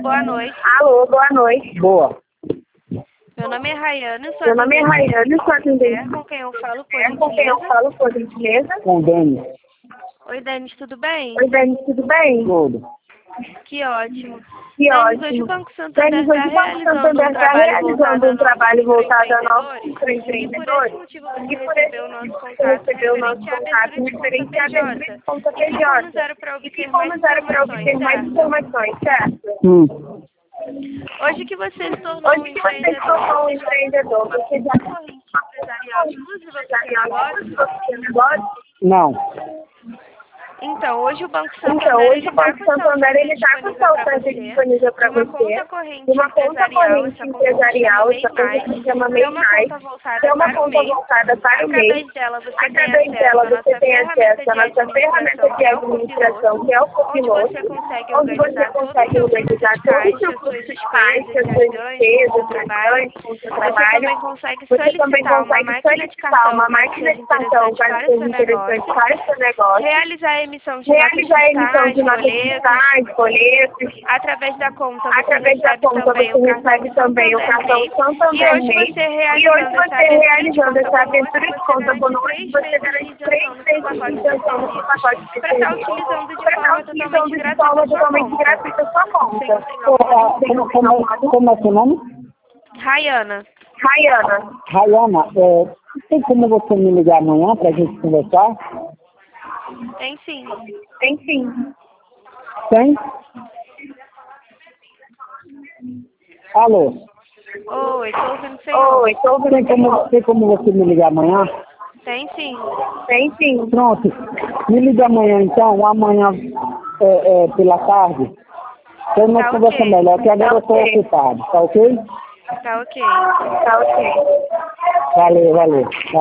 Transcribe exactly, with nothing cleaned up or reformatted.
boa noite. Alô, boa noite. Boa. Meu nome é Rayane, sou Meu nome é Rayane, sou atendente. com quem eu falo, por É com quem eu gentileza? falo, por gentileza? Com o Denis. Oi, Denis, tudo bem? Oi, Denis, tudo bem? Tudo. Que ótimo. Que Denis, hoje ótimo. o Banco Santander Denis, está hoje o Banco realizando um Santander está trabalho realizando um trabalho voltado a nós, microempreendedores, microempreendedores. e por esse motivo você recebeu o nosso Você contato recebeu o nosso referente à contato abertura de conta referente à abertura P J. de conta E que P J. fomos era para E que obter mais fomos era para informações, obter mais certo? informações, certo? Hum. Hoje que você se tornou um Hoje que você se tornou um empreendedor, você já uma corrente empresarial exclusiva para o seu negócio? tem negócio? Não. Então, hoje o Banco Santander Então, hoje ele o Banco tá com Santander ele está com disponível pra saltante você, disponível para uma você, conta corrente uma conta empresarial, corrente essa conta empresarial, se essa chama conta MEI+, se chama que é uma MEI+, conta voltada que é uma para o conta MEI. voltada para o MEI. Através dela você tem Através acesso dela à você nossa tem ferramenta acesso à de nossa ferramenta administração, de que é o administração, que é o Copiloto, onde Copiloto, você consegue onde você organizar todo o consegue seu fluxo organizar de todo o caixa, seu suas fluxo de despesas, caixa, seus suas ganhos com o seu despesas, seus trabalho. ganhos com o seu Você trabalho. também consegue Você também solicitar uma consegue máquina de solicitar cartão, uma caso máquina seja de cartão, interessante caso para o seja seu interessante negócio, para o seu negócio, realizar a emissão de notas realizar a emissão fiscais, de notas boletos. fiscais, boletos. Através da conta você Através da recebe conta também você o cartão recebe também o Santander cartão MEI. E Santander hoje MEI. você E hoje realizando essa você abertura de realizando conta essa conosco, abertura de você conta garante conosco, três você meses de garante três isenção do seu meses de pacote de isenção do seu pacote serviços de para estar serviço. utilizando de Para estar forma utilizando totalmente de gratuita forma a sua totalmente conta. gratuita a sua conta. Pô, ah, como, como, como é seu nome? Rayana, Rayana, Rayana, é, tem como você me ligar amanhã pra gente conversar? tem sim. enfim. Tem? Alô? Oi, estou ouvindo o senhor. Oi, estou ouvindo Tem como, tem como você me ligar amanhã? Tem sim. Tem sim. Pronto. Me liga amanhã então, amanhã é, é, pela tarde. Então nós Tá conversamos ok. melhor, que agora eu estou ocupado, tá ok? Tá ok. Tá ok. Valeu, valeu.